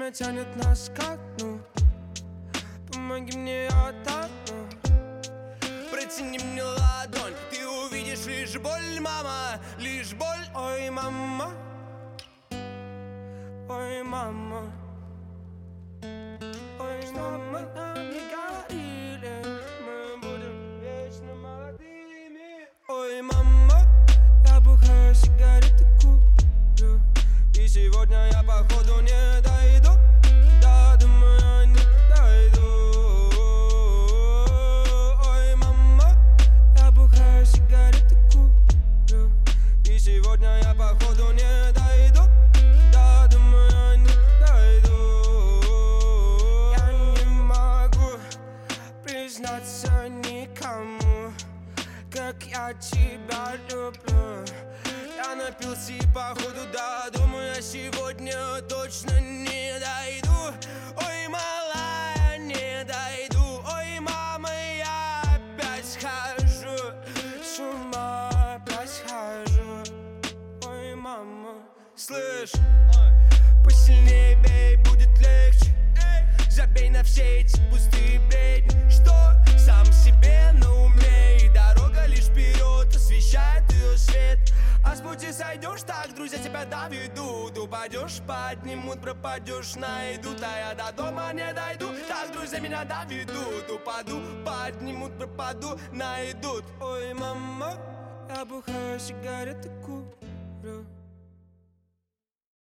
время тянет нас ко дну. Помоги мне, я утону. Протяни мне ладонь, ты увидишь лишь боль, мама, лишь боль. Ой, мама, ой, мама, ой, мама, нам не говорили, мы будем вечно молодыми. Ой, мама, я бухаю, сигареты курю, и сегодня я походу не дойду. Да, думаю, не дойду. Ой, мама, я бухаю, сигареты курю, и сегодня я походу не дойду. Да, думаю, не дойду. Я не могу признаться никому, как я тебя люблю. Я напился и походу, да, думаю, я сегодня точно не дойду. Ой, малая, не дойду. Ой, мама, я опять схожу с ума, опять схожу. Ой, мама, слышь, посильнее бей, будет легче. Забей на все эти пустые бредни, что сам себе на уме, и дорога лишь вперед освещает ее свет. А с пути сойдешь, так друзья тебя доведут. Упадешь, поднимут, пропадешь, найдут. А я до дома не дойду, так друзья меня доведут. Упаду, поднимут, пропаду, найдут. Ой, мама, я бухаю, сигареты курю,